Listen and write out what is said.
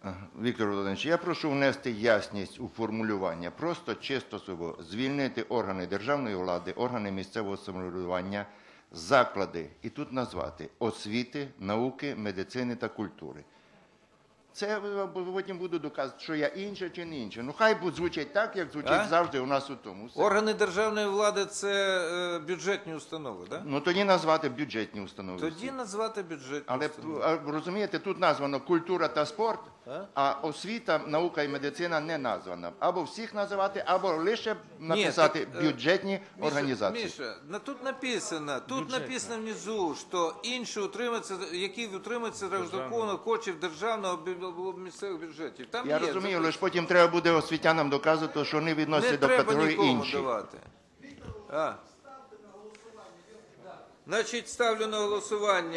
Віктор Володимирович, я прошу внести ясність у формулювання. Просто чисто собою звільнити органи державної влади, органи місцевого самоврядування, заклади, і тут назвати освіти, науки, медицини та культури. Це я потім буду доказувати, що я інше чи не інше. Ну хай звучить так, як звучить завжди у нас у тому. Все. Органи державної влади – це бюджетні установи, так? Ну тоді назвати бюджетні установи. Тоді назвати бюджетні Але, установи. розумієте, тут названо культура та спорт, а освіта, наука і медицина не названа. Або всіх називати, або лише написати бюджетні організації. Міша, тут написано внизу, що інші утримуються, які утримуються за рахунок коштів державного місцевих бюджетів. Там Я розумію, лише потім треба буде освітянам доказувати, що вони відносяться до категорії інші. Не треба нікому давати. Значить, ставлю на голосування.